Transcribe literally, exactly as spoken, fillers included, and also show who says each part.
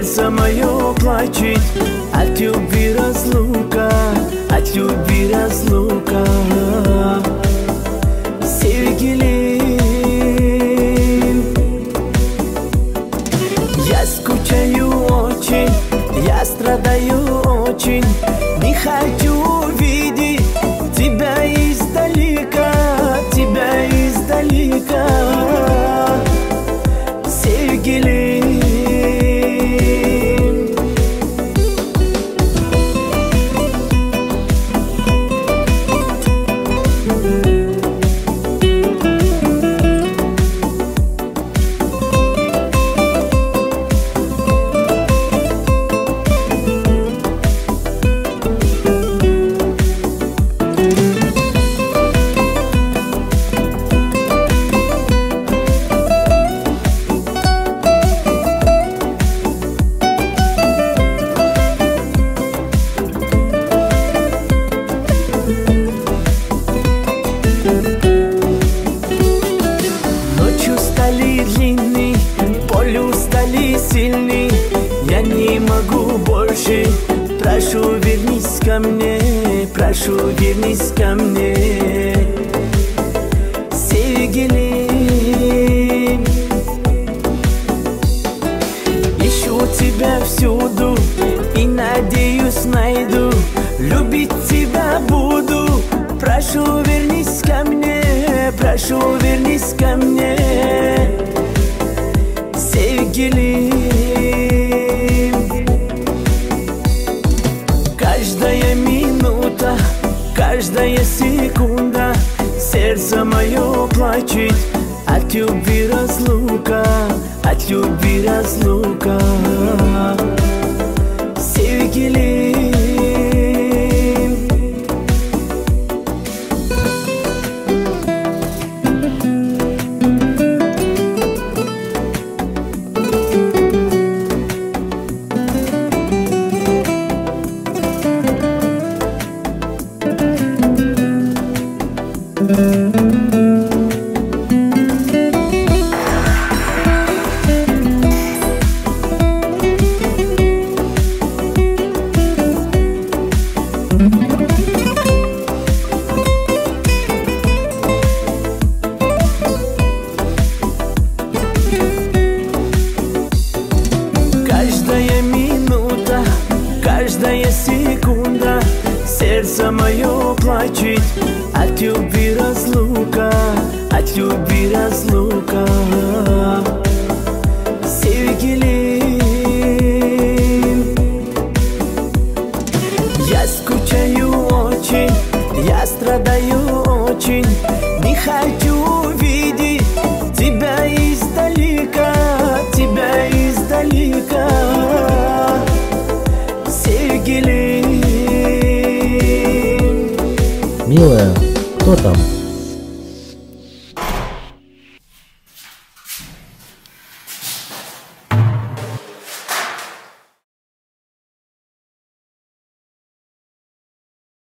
Speaker 1: сердце мое плачет от любви разлука, от любви разлука. Sevgilim, я скучаю очень, я страдаю очень, не хочу видеть тебя издалека, тебя издалека. Sevgilim, длинный, боль стали сильный, я не могу больше. Прошу, вернись ко мне, прошу, вернись ко мне. Sevgilim, ищу тебя всюду и надеюсь найду, любить тебя буду. Прошу, вернись ко мне, прошу, вернись ко мне. Sevgilim, каждая минута, каждая секунда, сердце мое плачет от любви разлука, от любви разлука. Sevgilim, каждая минута, каждая секунда, сердце мое плачет от любви разлука, от любви разлука. Sevgilim, я скучаю очень, я страдаю очень, не хочу видеть тебя издалека, тебя издалека. Sevgilim.
Speaker 2: Милая, кто там?